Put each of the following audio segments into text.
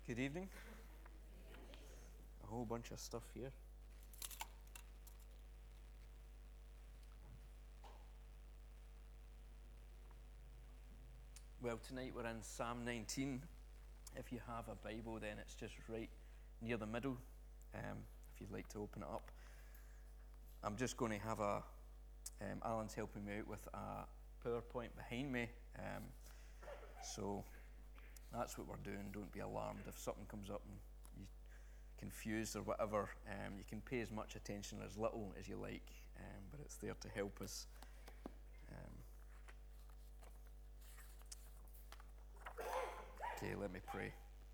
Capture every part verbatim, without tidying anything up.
Good evening. A whole bunch of stuff here. Well, tonight we're in Psalm nineteen. If you have a Bible, then it's just right near the middle, um, if you'd like to open it up. I'm just going to have a, um, Alan's helping me out with a PowerPoint behind me, um, so that's what we're doing. Don't be alarmed if something comes up and you're confused or whatever. Um, you can pay as much attention or as little as you like, um, but it's there to help us. Um, okay, let me pray.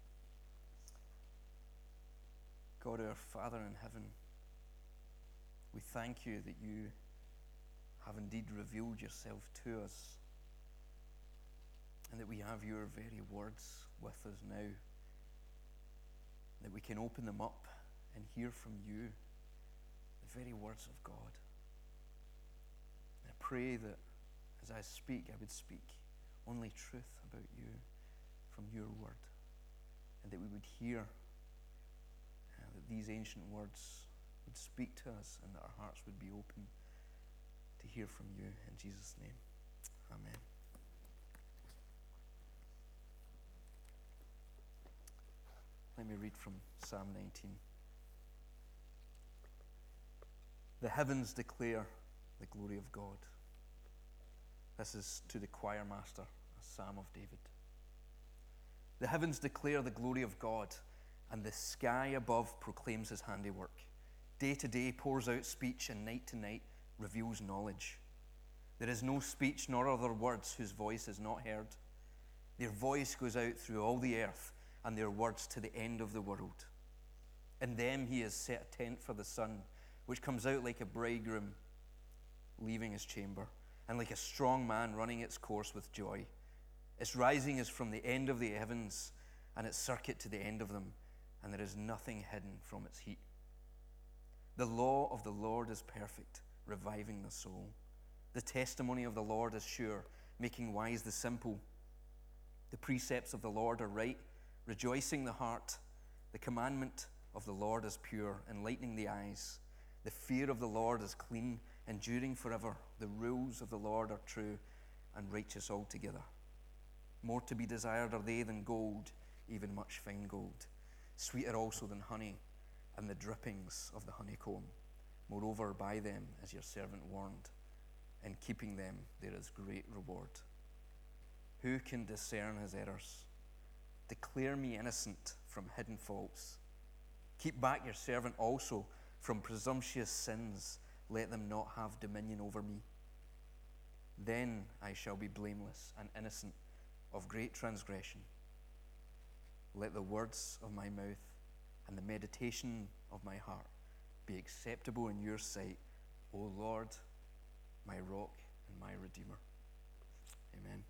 God, our Father in heaven, we thank you that you have indeed revealed yourself to us, and that we have your very words with us now, that we can open them up and hear from you, the very words of God. And I pray that as I speak, I would speak only truth about you from your word, and that we would hear uh, that these ancient words would speak to us, and that our hearts would be open to hear from you. In Jesus' name, amen. Let me read from Psalm nineteen. The heavens declare the glory of God. This is to the choir master, a psalm of David. The heavens declare the glory of God, and the sky above proclaims his handiwork. Day to day pours out speech, and night to night reveals knowledge. There is no speech nor other words whose voice is not heard. Their voice goes out through all the earth, and their words to the end of the world. In them he has set a tent for the sun, which comes out like a bridegroom leaving his chamber, and like a strong man running its course with joy. Its rising is from the end of the heavens, and its circuit to the end of them, and there is nothing hidden from its heat. The law of the Lord is perfect, reviving the soul. The testimony of the Lord is sure, making wise the simple. The precepts of the Lord are right, rejoicing the heart. The commandment of the Lord is pure, enlightening the eyes. The fear of the Lord is clean, enduring forever. The rules of the Lord are true and righteous altogether. More to be desired are they than gold, even much fine gold. Sweeter also than honey, and the drippings of the honeycomb. Moreover, by them is your servant warned. In keeping them there is great reward. Who can discern his errors? Declare me innocent from hidden faults. Keep back your servant also from presumptuous sins. Let them not have dominion over me. Then I shall be blameless and innocent of great transgression. Let the words of my mouth and the meditation of my heart be acceptable in your sight, O Lord, my rock and my redeemer. Amen.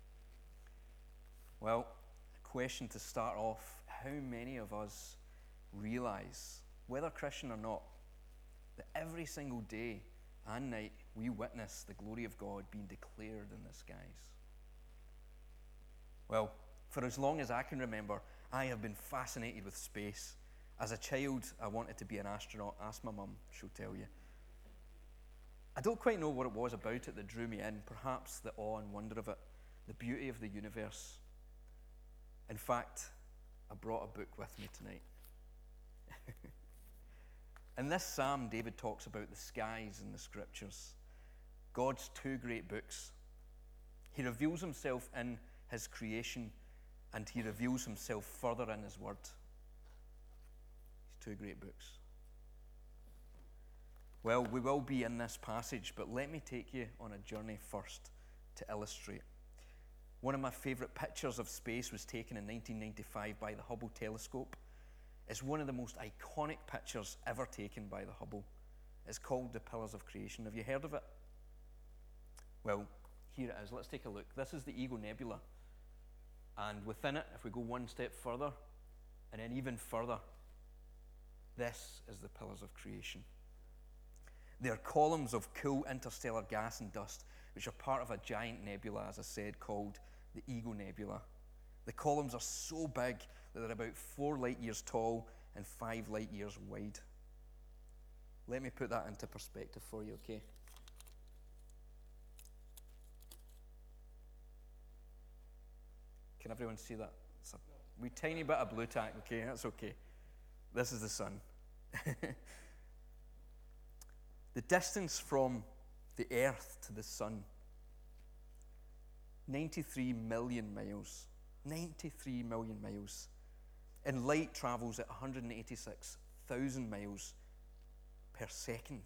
Well, a question to start off: how many of us realize, whether Christian or not, that every single day and night we witness the glory of God being declared in the skies? Well, for as long as I can remember, I have been fascinated with space. As a child, I wanted to be an astronaut. Ask my mum, she'll tell you. I don't quite know what it was about it that drew me in, perhaps the awe and wonder of it, the beauty of the universe. In fact, I brought a book with me tonight. In this psalm, David talks about the skies in the scriptures, God's two great books. He reveals himself in his creation, and he reveals himself further in his word. These two great books. Well, we will be in this passage, but let me take you on a journey first to illustrate. One of my favourite pictures of space was taken in nineteen ninety-five by the Hubble telescope. It's one of the most iconic pictures ever taken by the Hubble. It's called The Pillars of Creation. Have you heard of it? Well, here it is. Let's take a look. This is the Ego Nebula. And within it, if we go one step further, and then even further, this is the Pillars of Creation. They are columns of cool interstellar gas and dust, which are part of a giant nebula, as I said, called the Ego Nebula. The columns are so big that they're about four light years tall and five light years wide. Let me put that into perspective for you, okay? Can everyone see that? It's a wee tiny bit of blue tack, okay? That's okay. This is the sun. The distance from the earth to the sun, ninety-three million miles. ninety-three million miles. And light travels at one hundred eighty-six thousand miles per second.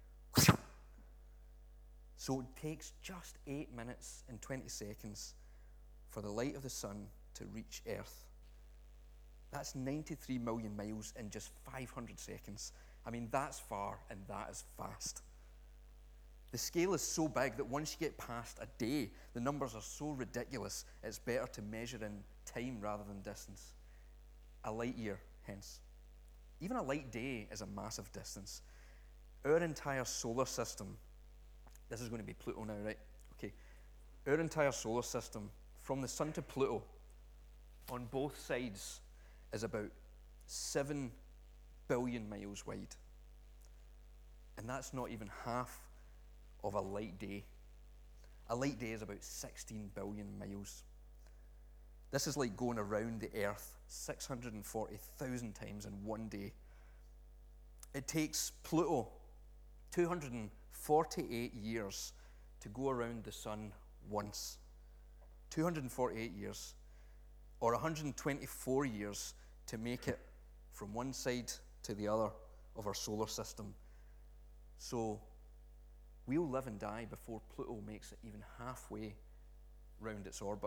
So it takes just eight minutes and twenty seconds for the light of the sun to reach Earth. That's ninety-three million miles in just five hundred seconds. I mean, that's far and that is fast. The scale is so big that once you get past a day, the numbers are so ridiculous, it's better to measure in time rather than distance. A light year, hence. Even a light day is a massive distance. Our entire solar system, this is going to be Pluto now, right? Okay. Our entire solar system, from the sun to Pluto, on both sides, is about seven billion miles wide. And that's not even half of a light day. A light day is about sixteen billion miles. This is like going around the Earth six hundred forty thousand times in one day. It takes Pluto two hundred forty-eight years to go around the sun once. two hundred forty-eight years, or one hundred twenty-four years to make it from one side to the other of our solar system. So we'll live and die before Pluto makes it even halfway round its orbit.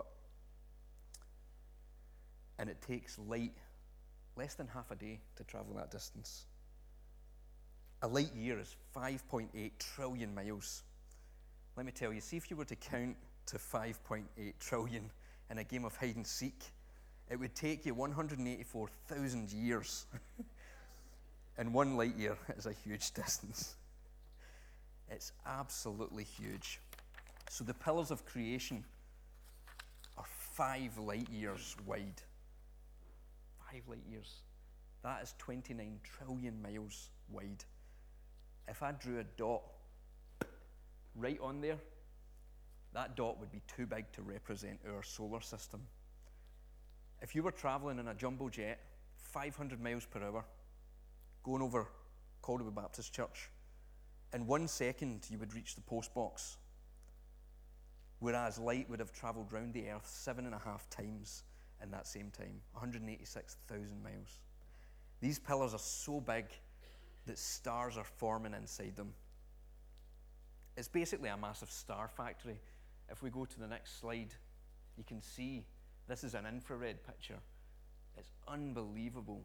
And it takes light less than half a day to travel that distance. A light year is five point eight trillion miles. Let me tell you, see if you were to count to five point eight trillion in a game of hide and seek, it would take you one hundred eighty-four thousand years. And one light year is a huge distance. It's absolutely huge. So the pillars of creation are five light years wide. Five light years. That is twenty-nine trillion miles wide. If I drew a dot right on there, that dot would be too big to represent our solar system. If you were traveling in a jumbo jet, five hundred miles per hour, going over Calderwood Baptist Church, in one second you would reach the post box, whereas light would have traveled round the earth seven and a half times in that same time, one hundred eighty-six thousand miles. These pillars are so big that stars are forming inside them. It's basically a massive star factory. If we go to the next slide, you can see this is an infrared picture. It's unbelievable.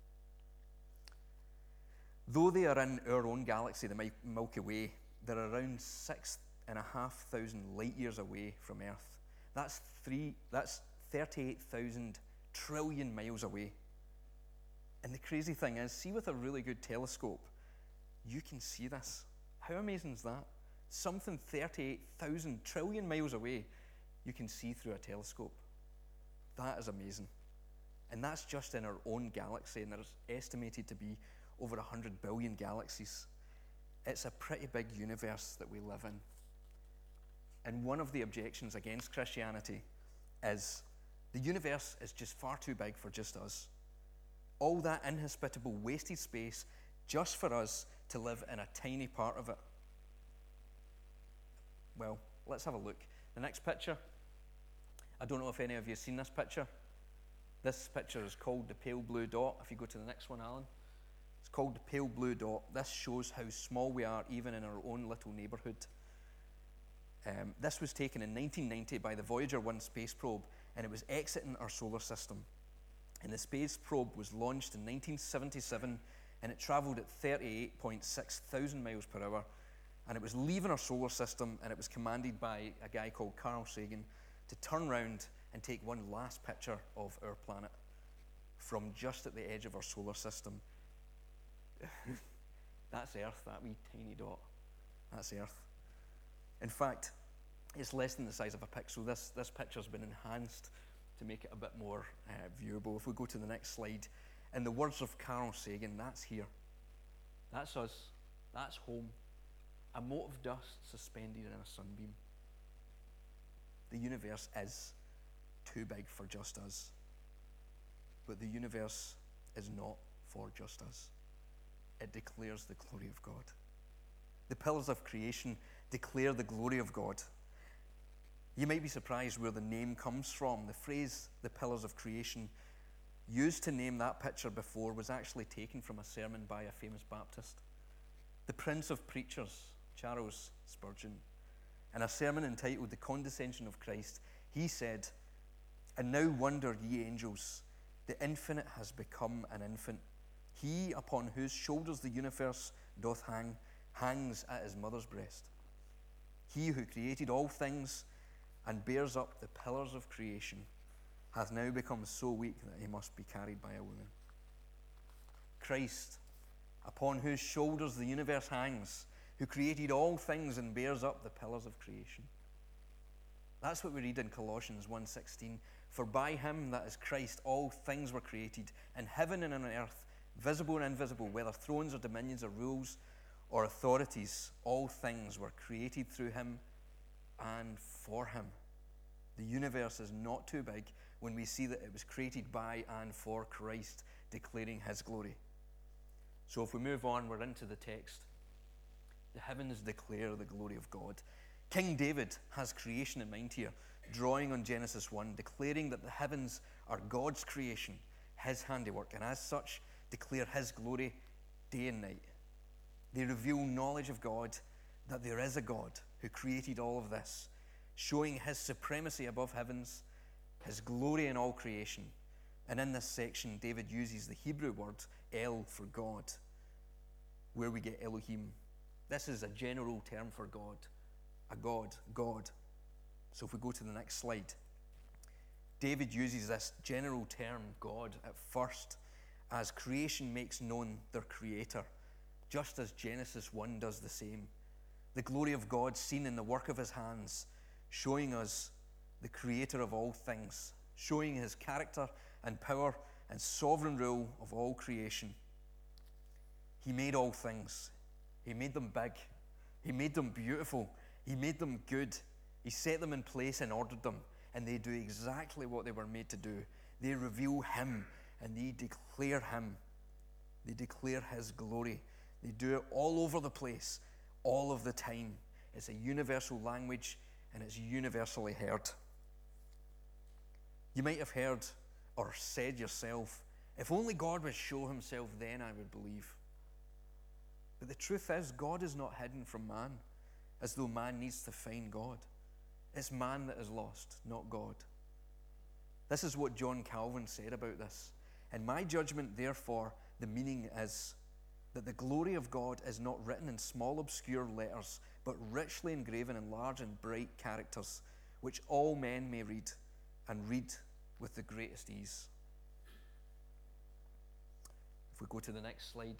Though they are in our own galaxy, the Milky Way, they're around six and a half thousand light years away from Earth. That's three. That's thirty-eight thousand trillion miles away. And the crazy thing is, see, with a really good telescope, you can see this. How amazing is that? Something thirty-eight thousand trillion miles away, you can see through a telescope. That is amazing. And that's just in our own galaxy, and there's estimated to be over one hundred billion galaxies. It's a pretty big universe that we live in. And one of the objections against Christianity is the universe is just far too big for just us. All that inhospitable, wasted space just for us to live in a tiny part of it. Well, let's have a look. The next picture. I don't know if any of you have seen this picture. This picture is called the pale blue dot. If you go to the next one, Alan. It's called the pale blue dot. This shows how small we are even in our own little neighborhood. Um, this was taken in nineteen ninety by the Voyager one space probe, and it was exiting our solar system. And the space probe was launched in nineteen seventy-seven, and it traveled at thirty-eight point six thousand miles per hour. And it was leaving our solar system, and it was commanded by a guy called Carl Sagan to turn around and take one last picture of our planet from just at the edge of our solar system. That's Earth, that wee tiny dot. That's Earth. In fact, it's less than the size of a pixel. This, this picture's been enhanced to make it a bit more uh, viewable. If we go to the next slide, in the words of Carl Sagan, that's here. That's us. That's home. A mote of dust suspended in a sunbeam. The universe is too big for just us. But the universe is not for just us. It declares the glory of God. The pillars of creation declare the glory of God. You might be surprised where the name comes from. The phrase, the pillars of creation, used to name that picture before was actually taken from a sermon by a famous Baptist. The Prince of Preachers, Charles Spurgeon, in a sermon entitled The Condescension of Christ, he said, "And now wonder, ye angels, the infinite has become an infant. He upon whose shoulders the universe doth hang, hangs at his mother's breast. He who created all things and bears up the pillars of creation hath now become so weak that he must be carried by a woman." Christ, upon whose shoulders the universe hangs, who created all things and bears up the pillars of creation. That's what we read in Colossians one sixteen. "For by him, that is Christ, all things were created, in heaven and on earth, visible and invisible, whether thrones or dominions or rules or authorities, all things were created through him and for him." The universe is not too big when we see that it was created by and for Christ, declaring his glory. So if we move on, we're into the text. The heavens declare the glory of God. King David has creation in mind here, drawing on Genesis one, declaring that the heavens are God's creation, his handiwork, and as such declare his glory day and night. They reveal knowledge of God, that there is a God who created all of this, showing his supremacy above heavens, his glory in all creation. And in this section, David uses the Hebrew word El for God, where we get Elohim. This is a general term for God, a God, God. So if we go to the next slide, David uses this general term, God, at first, as creation makes known their creator, just as Genesis one does the same. The glory of God seen in the work of his hands, showing us the creator of all things, showing his character and power and sovereign rule of all creation. He made all things. He made them big. He made them beautiful. He made them good. He set them in place and ordered them, and they do exactly what they were made to do. They reveal him, and they declare him. They declare his glory. They do it all over the place, all of the time. It's a universal language, and it's universally heard. You might have heard or said yourself, if only God would show himself, then I would believe. But the truth is, God is not hidden from man, as though man needs to find God. It's man that is lost, not God. This is what John Calvin said about this. In my judgment, therefore, the meaning is that the glory of God is not written in small obscure letters, but richly engraven in large and bright characters, which all men may read, and read with the greatest ease. If we go to the next slide.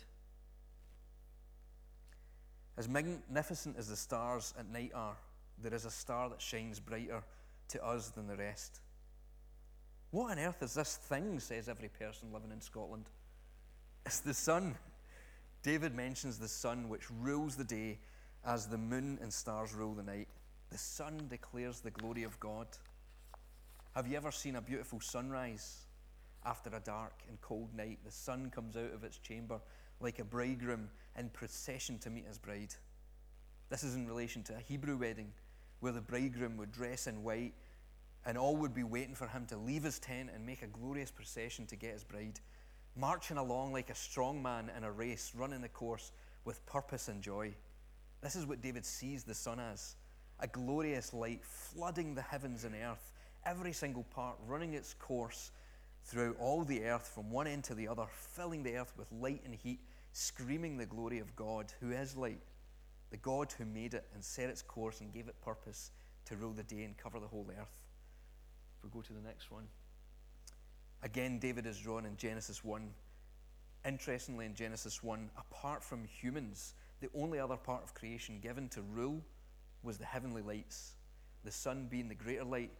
As magnificent as the stars at night are, there is a star that shines brighter to us than the rest. What on earth is this thing, says every person living in Scotland. It's the sun. David mentions the sun, which rules the day as the moon and stars rule the night. The sun declares the glory of God. Have you ever seen a beautiful sunrise? After a dark and cold night, the sun comes out of its chamber like a bridegroom in procession to meet his bride. This is in relation to a Hebrew wedding, where the bridegroom would dress in white, and all would be waiting for him to leave his tent and make a glorious procession to get his bride, marching along like a strong man in a race, running the course with purpose and joy. This is what David sees the sun as, a glorious light flooding the heavens and earth, every single part running its course throughout all the earth from one end to the other, filling the earth with light and heat, screaming the glory of God, who is light, the God who made it and set its course and gave it purpose to rule the day and cover the whole earth. If we go to the next one. Again, David is drawn in Genesis one. Interestingly, in Genesis one, apart from humans, the only other part of creation given to rule was the heavenly lights, the sun being the greater light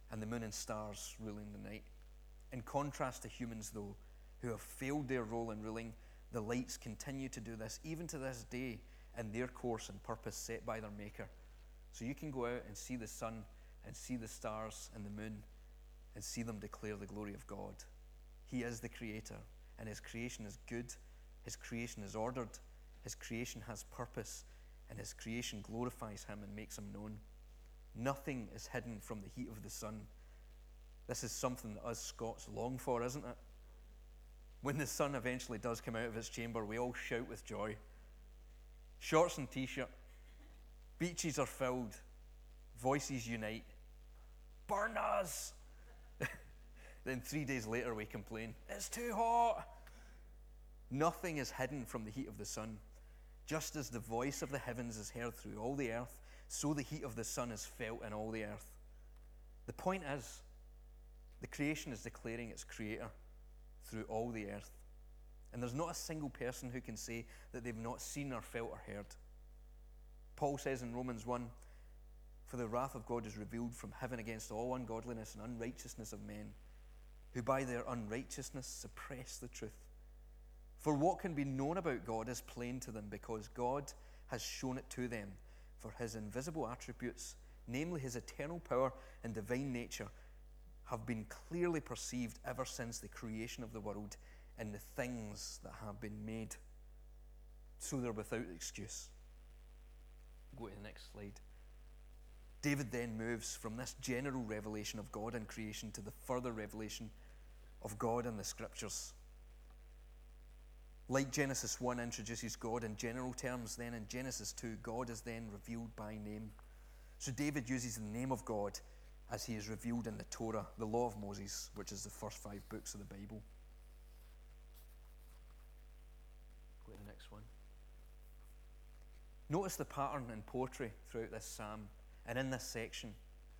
and the moon and stars ruling the night. In contrast to humans, though, who have failed their role in ruling, the lights continue to do this, even to this day, in their course and purpose set by their Maker. So you can go out and see the sun and see the stars and the moon and see them declare the glory of God. He is the Creator, and His creation is good, His creation is ordered, His creation has purpose, and His creation glorifies Him and makes Him known. Nothing is hidden from the heat of the sun. This is something that us Scots long for, isn't it? When the sun eventually does come out of its chamber, we all shout with joy. Shorts and t-shirt, beaches are filled, voices unite. Burn us! Then three days later we complain, it's too hot. Nothing is hidden from the heat of the sun. Just as the voice of the heavens is heard through all the earth, so the heat of the sun is felt in all the earth. The point is, the creation is declaring its Creator through all the earth. And there's not a single person who can say that they've not seen or felt or heard. Paul says in Romans one, for the wrath of God is revealed from heaven against all ungodliness and unrighteousness of men, who by their unrighteousness suppress the truth. For what can be known about God is plain to them, because God has shown it to them. For His invisible attributes, namely His eternal power and divine nature, have been clearly perceived ever since the creation of the world in the things that have been made. So they're without excuse. Go to the next slide. David then moves from this general revelation of God in creation to the further revelation of God in the Scriptures. Like Genesis one introduces God in general terms, then in Genesis two, God is then revealed by name. So David uses the name of God as He is revealed in the Torah, the law of Moses, which is the first five books of the Bible. Go to the next one. Notice the pattern in poetry throughout this psalm and in this section.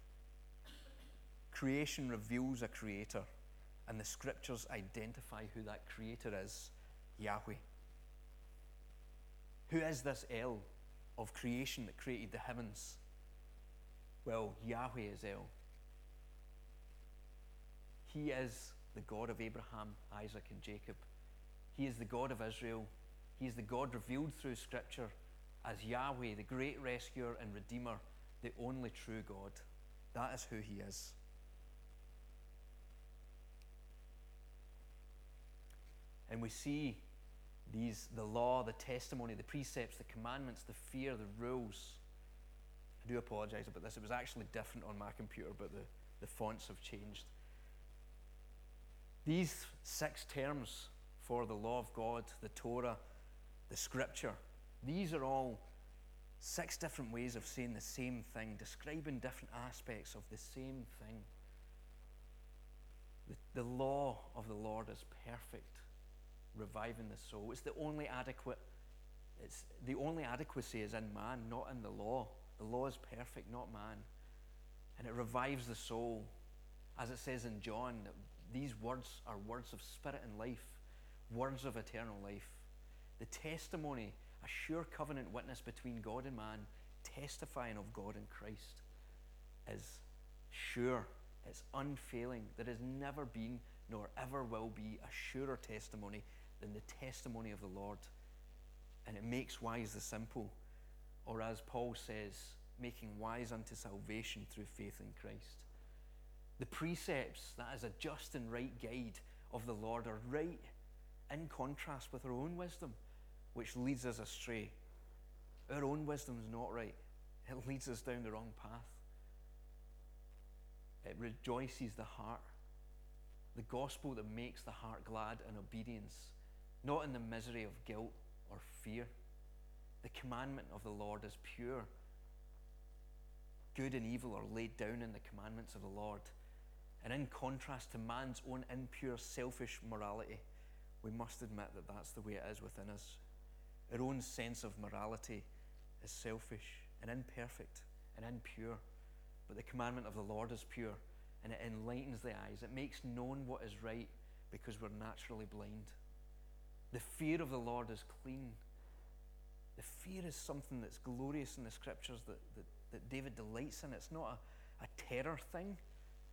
Creation reveals a creator, and the Scriptures identify who that creator is, Yahweh. Who is this El of creation that created the heavens? Well, Yahweh is El. He is the God of Abraham, Isaac, and Jacob. He is the God of Israel. He is the God revealed through Scripture as Yahweh, the great rescuer and redeemer, the only true God. That is who He is. And we see these, the law, the testimony, the precepts, the commandments, the fear, the rules. I do apologize about this. It was actually different on my computer, but the, the fonts have changed. These six terms for the law of God, the Torah, the Scripture, these are all six different ways of saying the same thing, describing different aspects of the same thing. The, the law of the Lord is perfect, reviving the soul. It's the only adequate, it's the only adequacy is in man, not in the law. The law is perfect, not man. And it revives the soul. As it says in John, that these words are words of spirit and life, words of eternal life. The testimony, a sure covenant witness between God and man, testifying of God in Christ, is sure, it's unfailing. There has never been, nor ever will be, a surer testimony than the testimony of the Lord. And it makes wise the simple, or as Paul says, making wise unto salvation through faith in Christ. The precepts, that is a just and right guide of the Lord, are right in contrast with our own wisdom, which leads us astray. Our own wisdom is not right. It leads us down the wrong path. It rejoices the heart. The gospel that makes the heart glad in obedience, not in the misery of guilt or fear. The commandment of the Lord is pure. Good and evil are laid down in the commandments of the Lord. And in contrast to man's own impure, selfish morality, we must admit that that's the way it is within us. Our own sense of morality is selfish and imperfect and impure. But the commandment of the Lord is pure, and it enlightens the eyes. It makes known what is right because we're naturally blind. The fear of the Lord is clean. The fear is something that's glorious in the Scriptures that, that, that David delights in. It's not a, a terror thing.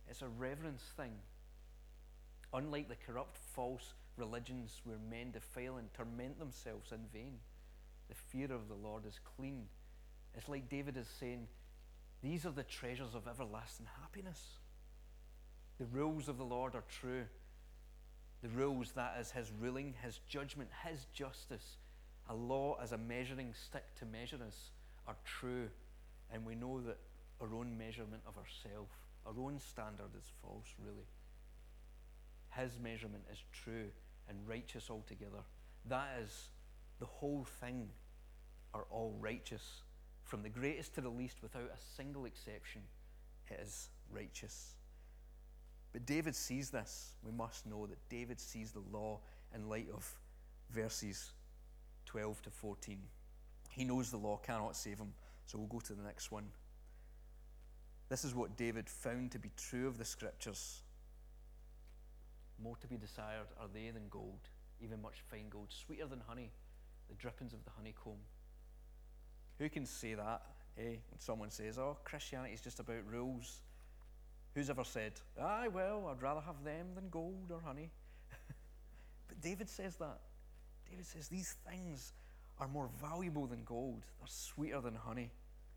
It's a reverence thing. Unlike the corrupt false religions where men defile and torment themselves in vain, the fear of the Lord is clean. It's like David is saying, these are the treasures of everlasting happiness. The rules of the Lord are true. The rules, that is his ruling, his judgment, his justice, a law as a measuring stick to measure us, are true. And we know that our own measurement of ourselves, our own standard is false, really. His measurement is true and righteous altogether. That is, the whole thing are all righteous. From the greatest to the least, without a single exception, it is righteous. But David sees this. We must know that David sees the law in light of verses twelve to fourteen. He knows the law cannot save him. So we'll go to the next one. This is what David found to be true of the scriptures. More to be desired are they than gold, even much fine gold, sweeter than honey, the drippings of the honeycomb. Who can say that, eh? When someone says, oh, Christianity is just about rules. Who's ever said, aye, well, I'd rather have them than gold or honey? But David says that. David says these things are more valuable than gold. They're sweeter than honey.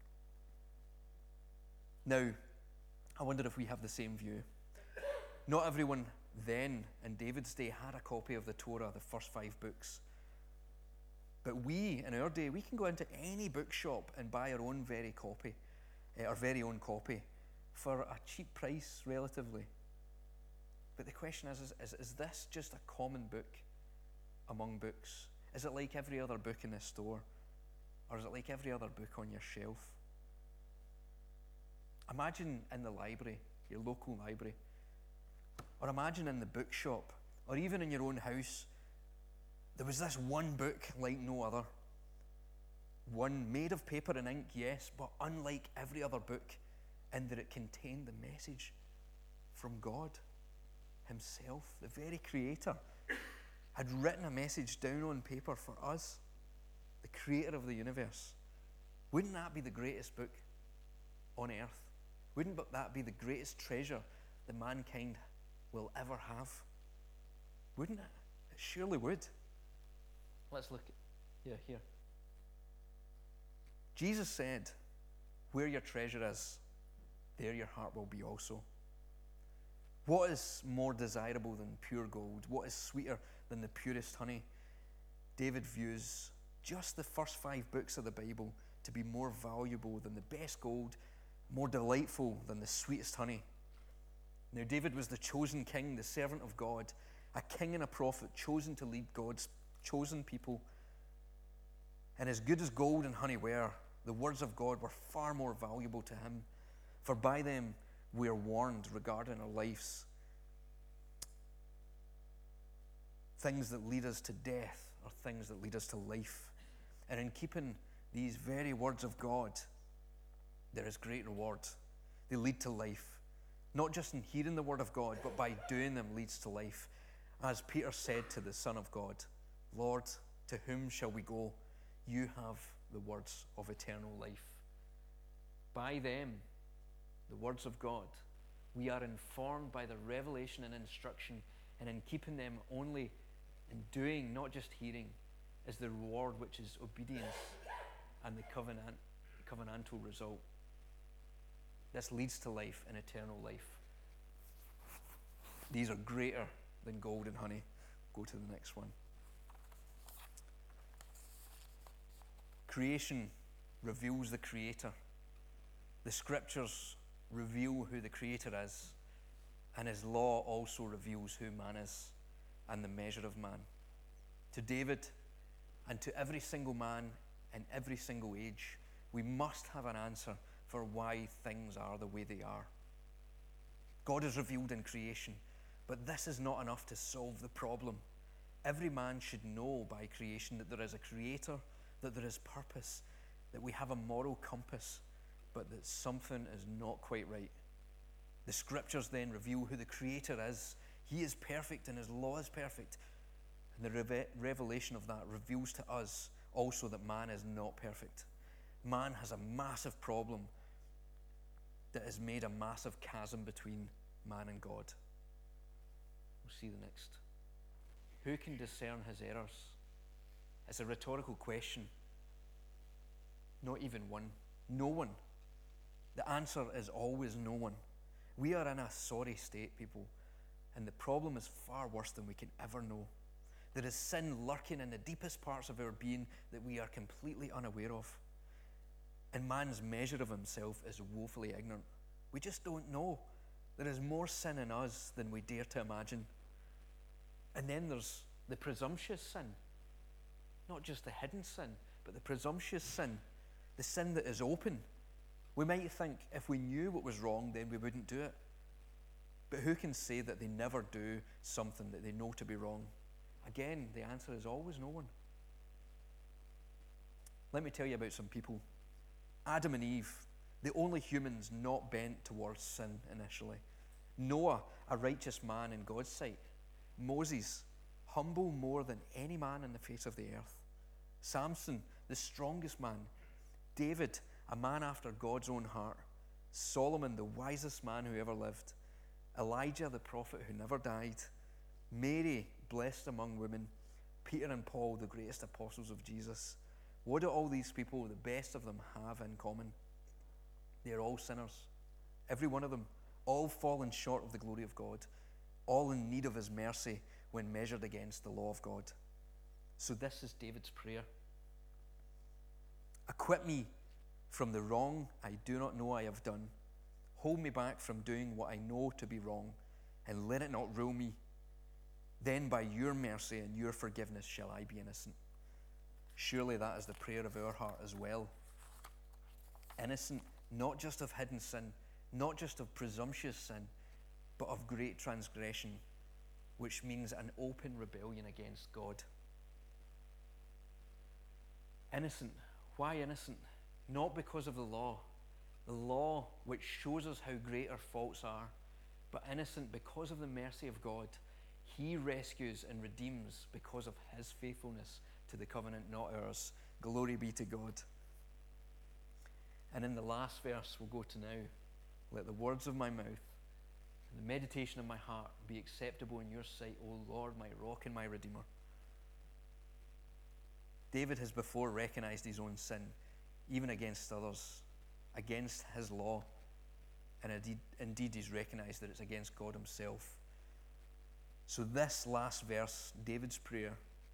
Now, I wonder if we have the same view. Not everyone then, in David's day, had a copy of the Torah, the first five books. But we, in our day, we can go into any bookshop and buy our own very copy, uh, our very own copy, for a cheap price, relatively. But the question is, is, is, is this just a common book among books? Is it like every other book in the store? Or is it like every other book on your shelf? Imagine in the library, your local library, or imagine in the bookshop, or even in your own house, there was this one book like no other. One made of paper and ink, yes, but unlike every other book, in that it contained the message from God himself, the very creator, had written a message down on paper for us, the creator of the universe. Wouldn't that be the greatest book on earth? Wouldn't that be the greatest treasure that mankind will ever have? Wouldn't it? It surely would. Let's look at, yeah, here. Jesus said, where your treasure is, there your heart will be also. What is more desirable than pure gold? What is sweeter than the purest honey? David views just the first five books of the Bible to be more valuable than the best gold, more delightful than the sweetest honey. Now, David was the chosen king, the servant of God, a king and a prophet chosen to lead God's chosen people. And as good as gold and honey were, the words of God were far more valuable to him, for by them we are warned regarding our lives. Things that lead us to death are things that lead us to life. And in keeping these very words of God, there is great reward. They lead to life. Not just in hearing the word of God, but by doing them leads to life. As Peter said to the Son of God, Lord, to whom shall we go? You have the words of eternal life. By them, the words of God, we are informed by the revelation and instruction, and in keeping them only in doing, not just hearing, is the reward, which is obedience and the covenant, covenantal result. This leads to life and eternal life. These are greater than gold and honey. Go to the next one. Creation reveals the Creator. The Scriptures reveal who the Creator is, and His law also reveals who man is and the measure of man. To David and to every single man in every single age, we must have an answer for why things are the way they are. God is revealed in creation, but this is not enough to solve the problem. Every man should know by creation that there is a Creator, that there is purpose, that we have a moral compass, but that something is not quite right. The Scriptures then reveal who the Creator is. He is perfect and His law is perfect. And the reve- revelation of that reveals to us also that man is not perfect. Man has a massive problem that has made a massive chasm between man and God. We'll see the next. Who can discern his errors? It's a rhetorical question. Not even one. No one. The answer is always no one. We are in a sorry state, people, and the problem is far worse than we can ever know. There is sin lurking in the deepest parts of our being that we are completely unaware of. And man's measure of himself is woefully ignorant. We just don't know. There is more sin in us than we dare to imagine. And then there's the presumptuous sin. Not just the hidden sin, but the presumptuous sin. The sin that is open. We might think if we knew what was wrong, then we wouldn't do it. But who can say that they never do something that they know to be wrong? Again, the answer is always no one. Let me tell you about some people. Adam and Eve, the only humans not bent towards sin initially. Noah, a righteous man in God's sight. Moses, humble more than any man on the face of the earth. Samson, the strongest man. David, a man after God's own heart. Solomon, the wisest man who ever lived. Elijah, the prophet who never died. Mary, blessed among women. Peter and Paul, the greatest apostles of Jesus. What do all these people, the best of them, have in common? They are all sinners. Every one of them. All fallen short of the glory of God. All in need of his mercy when measured against the law of God. So this is David's prayer. Acquit me from the wrong I do not know I have done. Hold me back from doing what I know to be wrong, and let it not rule me. Then by your mercy and your forgiveness shall I be innocent. Surely that is the prayer of our heart as well. Innocent, not just of hidden sin, not just of presumptuous sin, but of great transgression, which means an open rebellion against God. Innocent. Why innocent? Not because of the law. The law which shows us how great our faults are, but innocent because of the mercy of God. He rescues and redeems because of his faithfulness to the covenant, not ours. Glory be to God. And in the last verse we'll go to now, let the words of my mouth and the meditation of my heart be acceptable in your sight, O Lord, my rock and my redeemer. David has before recognized his own sin, even against others, against his law. And indeed, indeed he's recognized that it's against God himself. So this last verse, David's prayer,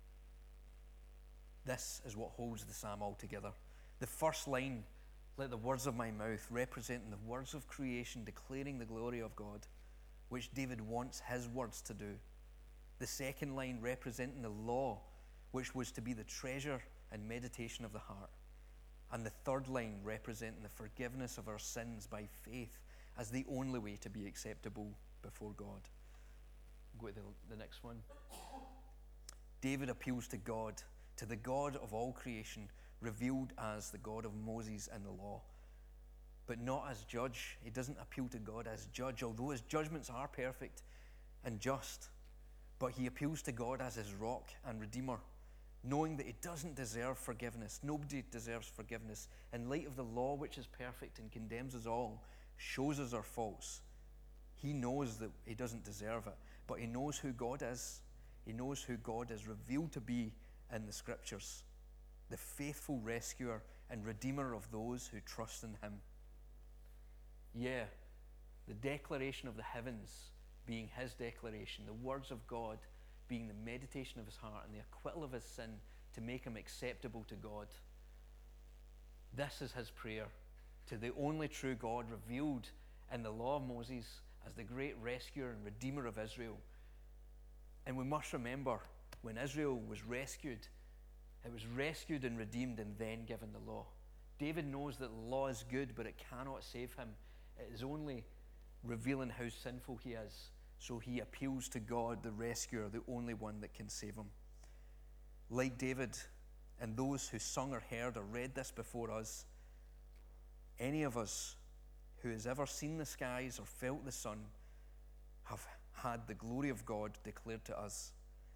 this is what holds the psalm all together. The first line, let the words of my mouth, representing the words of creation, declaring the glory of God, which David wants his words to do. The second line representing the law, which was to be the treasure and meditation of the heart. And the third line representing the forgiveness of our sins by faith as the only way to be acceptable before God. Go to the, the next one. David appeals to God, to the God of all creation, revealed as the God of Moses and the law, but not as judge. He doesn't appeal to God as judge, although his judgments are perfect and just. But he appeals to God as his rock and redeemer, knowing that he doesn't deserve forgiveness. Nobody deserves forgiveness. In light of the law, which is perfect and condemns us all, shows us our faults. He knows that he doesn't deserve it, but he knows who God is. He knows who God is revealed to be in the scriptures, the faithful rescuer and redeemer of those who trust in him. Yeah, the declaration of the heavens being his declaration, the words of God being the meditation of his heart and the acquittal of his sin to make him acceptable to God. This is his prayer to the only true God revealed in the law of Moses as the great rescuer and redeemer of Israel. And we must remember, when Israel was rescued, it was rescued and redeemed and then given the law. David knows that the law is good, but it cannot save him. It is only revealing how sinful he is. So he appeals to God, the rescuer, the only one that can save him. Like David and those who sung or heard or read this before us, any of us who has ever seen the skies or felt the sun have had the glory of God declared to us.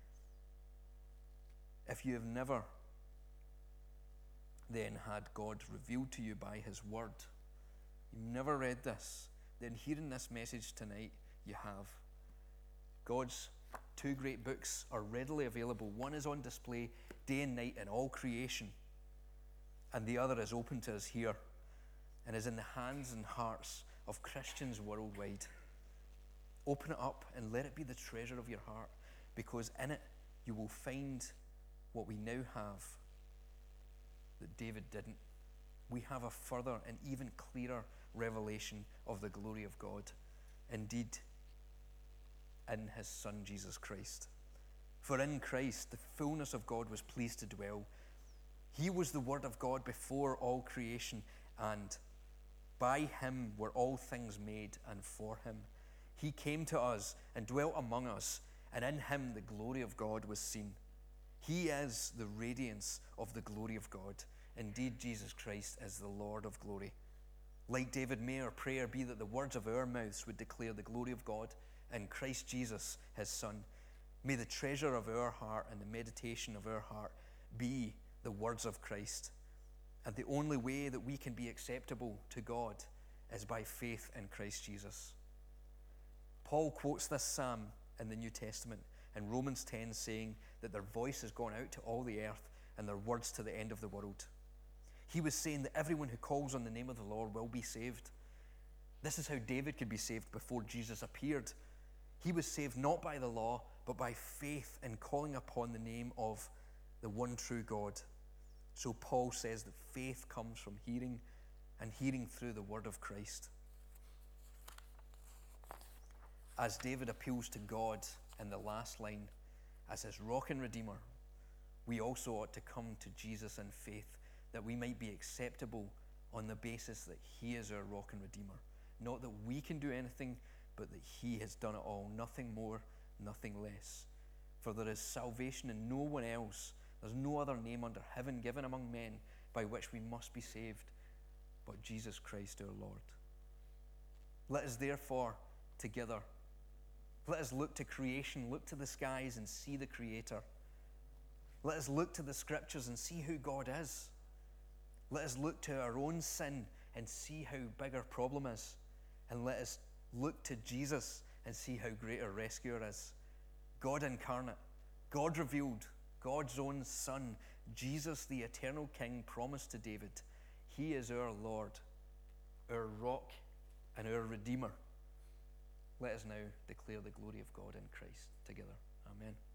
If you have never then had God revealed to you by his word, you've never read this, then hearing this message tonight, you have. God's two great books are readily available. One is on display day and night in all creation, and the other is open to us here and is in the hands and hearts of Christians worldwide. Open it up and let it be the treasure of your heart, because in it you will find what we now have that David didn't. We have a further and even clearer revelation of the glory of God, indeed, in his Son, Jesus Christ. For in Christ, the fullness of God was pleased to dwell. He was the Word of God before all creation, and by him were all things made, and for him. He came to us and dwelt among us, and in him the glory of God was seen. He is the radiance of the glory of God. Indeed, Jesus Christ is the Lord of glory. Like David, may our prayer be that the words of our mouths would declare the glory of God in Christ Jesus, his Son. May the treasure of our heart and the meditation of our heart be the words of Christ. And the only way that we can be acceptable to God is by faith in Christ Jesus. Paul quotes this psalm in the New Testament in Romans ten, saying that their voice has gone out to all the earth and their words to the end of the world. He was saying that everyone who calls on the name of the Lord will be saved. This is how David could be saved before Jesus appeared. He was saved not by the law, but by faith in calling upon the name of the one true God. So Paul says that faith comes from hearing, and hearing through the word of Christ. As David appeals to God in the last line as his rock and redeemer, we also ought to come to Jesus in faith, that we might be acceptable on the basis that he is our rock and redeemer. Not that we can do anything, but that he has done it all, nothing more, nothing less. For there is salvation in no one else. There's no other name under heaven given among men by which we must be saved, but Jesus Christ our Lord. Let us therefore together, let us look to creation, look to the skies and see the Creator. Let us look to the Scriptures and see who God is. Let us look to our own sin and see how big our problem is. And let us look to Jesus and see how great our rescuer is. God incarnate, God revealed, God's own Son, Jesus, the eternal King, promised to David. He is our Lord, our rock, and our Redeemer. Let us now declare the glory of God in Christ together. Amen.